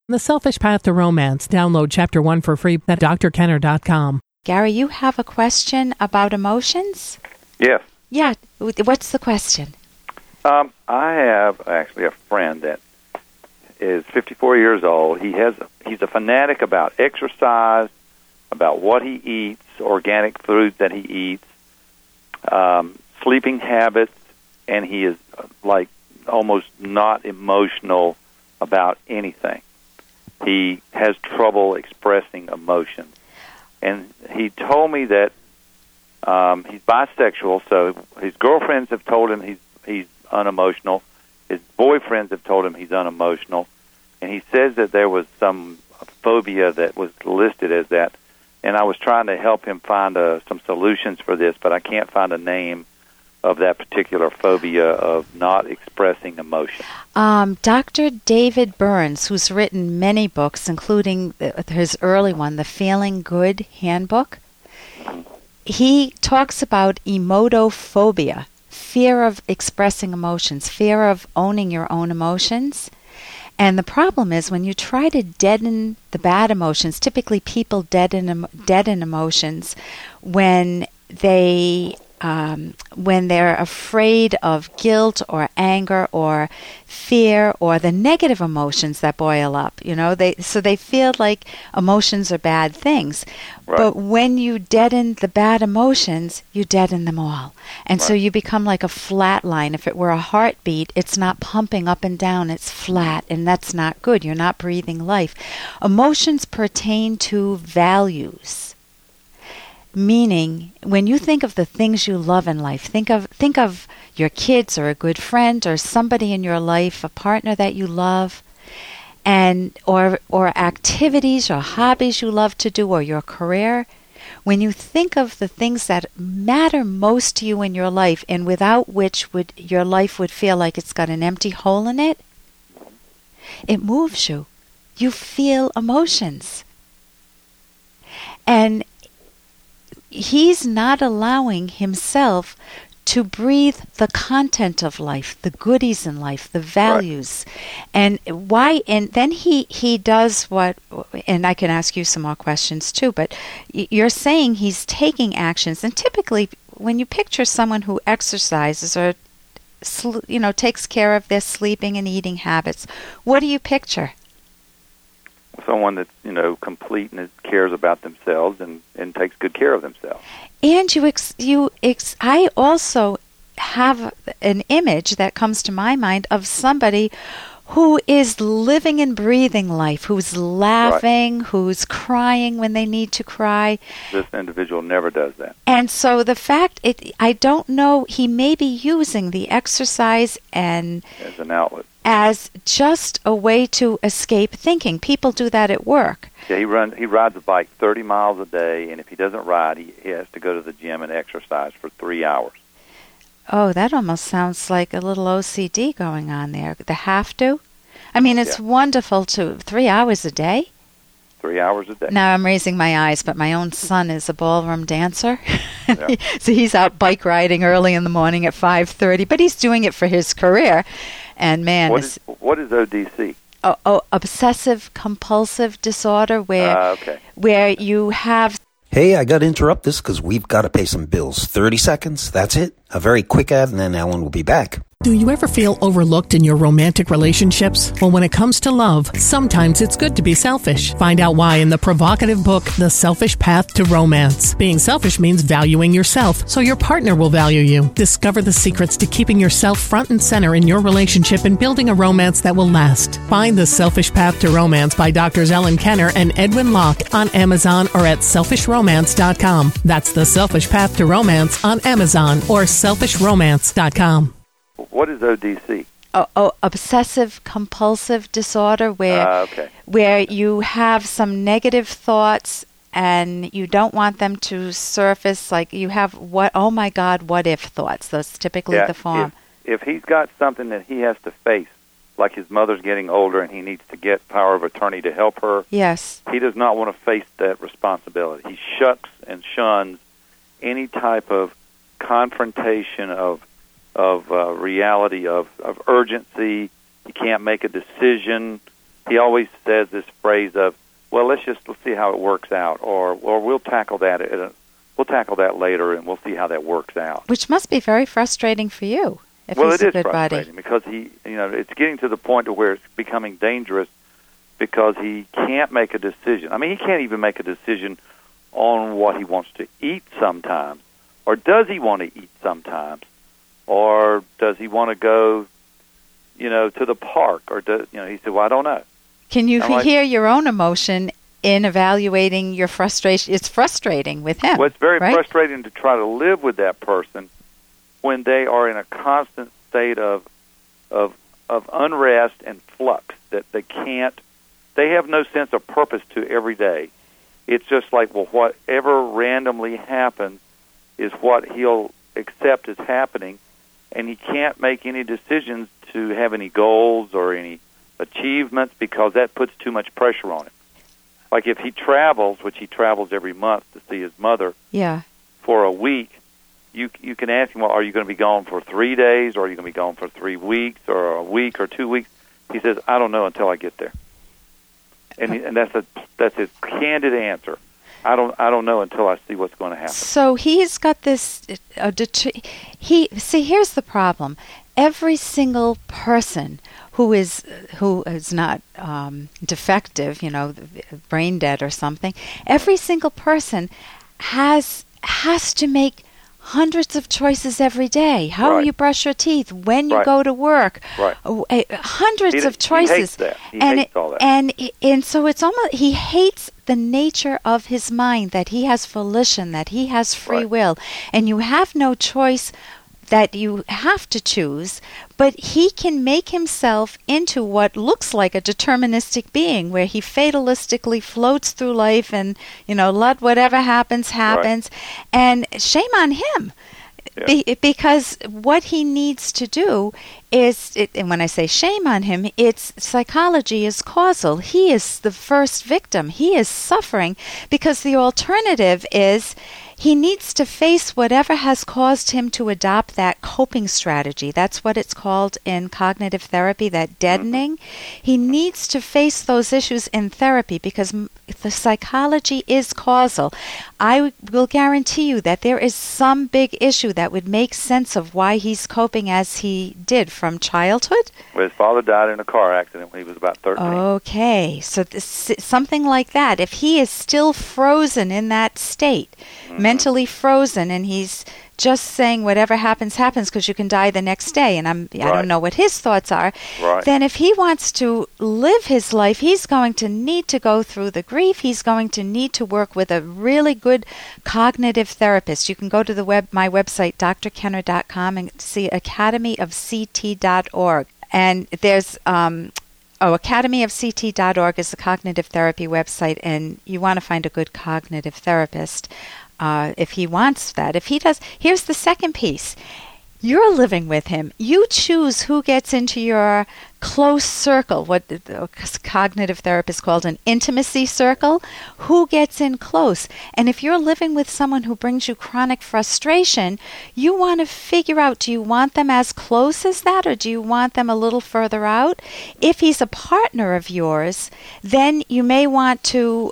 The Selfish Path to Romance. Download Chapter 1 for free at drkenner.com. Gary, you have a question about emotions? Yes. Yeah. What's the question? I have actually a friend that is 54 years old. He's a fanatic about exercise, about what he eats, organic food that he eats, sleeping habits, and he is like almost not emotional about anything. He has trouble expressing emotions. And he told me that he's bisexual, so his girlfriends have told him he's unemotional. His boyfriends have told him he's unemotional. And he says that there was some phobia that was listed as that. And I was trying to help him find some solutions for this, but I can't find a name of that particular phobia of not expressing emotion. Dr. David Burns, who's written many books, including his early one, The Feeling Good Handbook, he talks about emotophobia, fear of expressing emotions, fear of owning your own emotions. And the problem is when you try to deaden the bad emotions, typically people deaden emotions when they're afraid of guilt or anger or fear or the negative emotions that boil up, so they feel like emotions are bad things. Right. But when you deaden the bad emotions, you deaden them all. And so you become like a flat line. If it were a heartbeat, it's not pumping up and down, it's flat, and that's not good. You're not breathing life. Emotions pertain to values. Meaning, when you think of the things you love in life, think of your kids or a good friend or somebody in your life, a partner that you love, and or activities or hobbies you love to do or your career. When you think of the things that matter most to you in your life and without which your life would feel like it's got an empty hole in it, it moves you. You feel emotions. And he's not allowing himself to breathe the content of life, the goodies in life, the values. Right. And then he does what, and I can ask you some more questions too, but you're saying he's taking actions. And typically when you picture someone who exercises or takes care of their sleeping and eating habits, what do you picture? Someone that's, complete and cares about themselves and takes good care of themselves. And I also have an image that comes to my mind of somebody who is living and breathing life, who's laughing, who's crying when they need to cry. This individual never does that. And so I don't know, he may be using the exercise and as an outlet, as just a way to escape thinking. People do that at work. Yeah, he rides a bike 30 miles a day, and if he doesn't ride, he has to go to the gym and exercise for 3 hours. Oh, that almost sounds like a little OCD going on there. The have to? I mean, it's wonderful to 3 hours a day. 3 hours a day. Now I'm raising my eyes, but my own son is a ballroom dancer. Yeah. So he's out bike riding early in the morning at 5:30, but he's doing it for his career. And man, what is ODC? Obsessive compulsive disorder, where you have. Hey, I got to interrupt this because we've got to pay some bills. 30 seconds, that's it. A very quick ad, and then Ellen will be back. Do you ever feel overlooked in your romantic relationships? Well, when it comes to love, sometimes it's good to be selfish. Find out why in the provocative book, The Selfish Path to Romance. Being selfish means valuing yourself, so your partner will value you. Discover the secrets to keeping yourself front and center in your relationship and building a romance that will last. Find The Selfish Path to Romance by Drs. Ellen Kenner and Edwin Locke on Amazon or at selfishromance.com. That's The Selfish Path to Romance on Amazon or selfishromance.com. What is ODC? Obsessive compulsive disorder, where you have some negative thoughts and you don't want them to surface. Like you have what if thoughts. That's typically the form. If he's got something that he has to face, like his mother's getting older and he needs to get power of attorney to help her. Yes. He does not want to face that responsibility. He shucks and shuns any type of confrontation of reality, of urgency. He can't make a decision. he always says this phrase of, "Well, let's see how it works out," or we'll tackle that later, and we'll see how that works out. Which must be very frustrating for you. If Well, he's it a is good frustrating buddy. because it's getting to the point to where it's becoming dangerous because he can't make a decision. I mean, he can't even make a decision on what he wants to eat sometimes, or does he want to eat sometimes, or does he want to go, to the park, or he said, "Well, I don't know." Can you I'm hear your own emotion in evaluating your frustration? It's frustrating with him. Well, it's very right? frustrating to try to live with that person when they are in a constant state of unrest and flux that they have no sense of purpose to every day. It's just like, well, whatever randomly happens is what he'll accept as happening, and he can't make any decisions to have any goals or any achievements because that puts too much pressure on him. Like if he travels, which he travels every month to see his mother for a week, you can ask him, well, are you going to be gone for 3 days, or are you going to be gone for 3 weeks, or a week, or 2 weeks? He says, I don't know until I get there. And that's his candid answer. I don't know until I see what's going to happen. So he's got this. Here's the problem. Every single person who is not defective, brain dead or something, every single person has to make hundreds of choices every day. How you brush your teeth, when you go to work, hundreds of choices. He hates that. He hates all that. And so it's almost, he hates the nature of his mind, that he has volition, that he has free will, and you have no choice, that you have to choose, but he can make himself into what looks like a deterministic being, where he fatalistically floats through life and, let whatever happens, and shame on him. Because what he needs to do is, and when I say shame on him, it's psychology is causal. He is the first victim. He is suffering because the alternative is he needs to face whatever has caused him to adopt that coping strategy. That's what it's called in cognitive therapy, that deadening. He needs to face those issues in therapy because the psychology is causal. I will guarantee you that there is some big issue that would make sense of why he's coping as he did from childhood. Well, his father died in a car accident when he was about 13. Okay, so something like that. If he is still frozen in that state, mentally frozen, and he's just saying whatever happens, happens because you can die the next day, and I don't know what his thoughts are, then if he wants to live his life, he's going to need to go through the grief. He's going to need to work with a really good cognitive therapist. You can go to my website, drkenner.com, and see academyofct.org. And there's academyofct.org is the cognitive therapy website, and you want to find a good cognitive therapist if he wants that. If he does, here's the second piece. You're living with him. You choose who gets into your close circle, what the cognitive therapist called an intimacy circle, who gets in close. And if you're living with someone who brings you chronic frustration, you want to figure out, do you want them as close as that, or do you want them a little further out? If he's a partner of yours, then you may want to...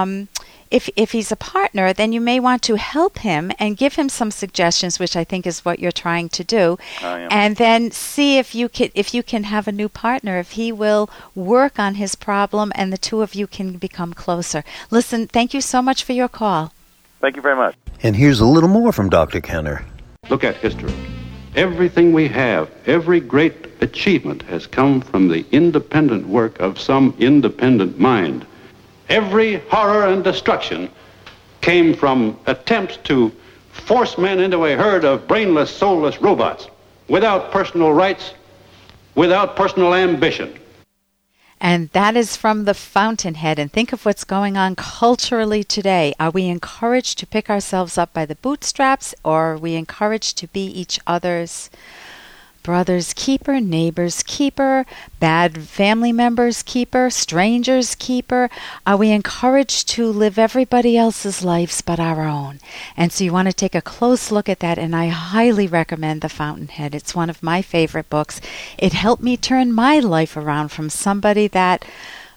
If he's a partner, then you may want to help him and give him some suggestions, which I think is what you're trying to do, and then see if you can have a new partner, if he will work on his problem, and the two of you can become closer. Listen, thank you so much for your call. Thank you very much. And here's a little more from Dr. Kenner. Look at history. Everything we have, every great achievement has come from the independent work of some independent mind. Every horror and destruction came from attempts to force men into a herd of brainless, soulless robots without personal rights, without personal ambition. And that is from the Fountainhead. And think of what's going on culturally today. Are we encouraged to pick ourselves up by the bootstraps, or are we encouraged to be each other's brother's keeper, neighbor's keeper, bad family member's keeper, stranger's keeper? Are we encouraged to live everybody else's lives but our own? And so you want to take a close look at that, and I highly recommend The Fountainhead. It's one of my favorite books. It helped me turn my life around from somebody that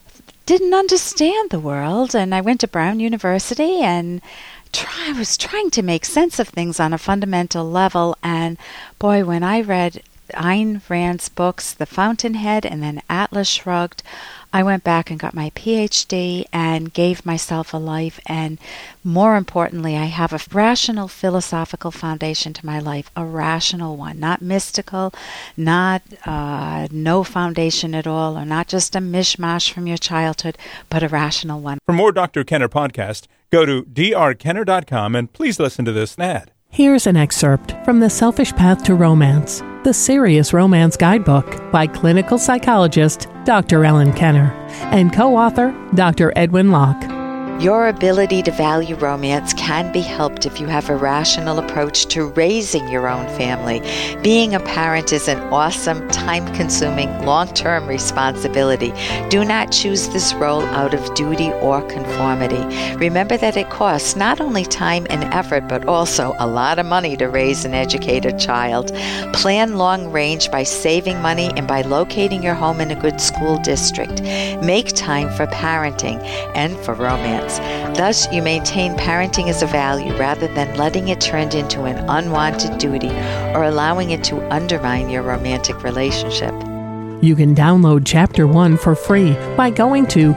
didn't understand the world, and I went to Brown University and I was trying to make sense of things on a fundamental level. And boy, when I read Ayn Rand's books, The Fountainhead and then Atlas Shrugged, I went back and got my PhD and gave myself a life. And more importantly, I have a rational philosophical foundation to my life, a rational one, not mystical, not no foundation at all, or not just a mishmash from your childhood, but a rational one. For more Dr. Kenner podcast, go to drkenner.com and please listen to this ad. Here's an excerpt from The Selfish Path to Romance, the Serious Romance Guidebook by clinical psychologist Dr. Ellen Kenner and co-author Dr. Edwin Locke. Your ability to value romance can be helped if you have a rational approach to raising your own family. Being a parent is an awesome, time-consuming, long-term responsibility. Do not choose this role out of duty or conformity. Remember that it costs not only time and effort, but also a lot of money to raise and educate a child. Plan long range by saving money and by locating your home in a good school district. Make time for parenting and for romance. Thus, you maintain parenting as a value rather than letting it turn into an unwanted duty or allowing it to undermine your romantic relationship. You can download Chapter 1 for free by going to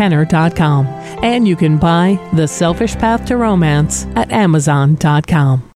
drkenner.com, and you can buy The Selfish Path to Romance at amazon.com.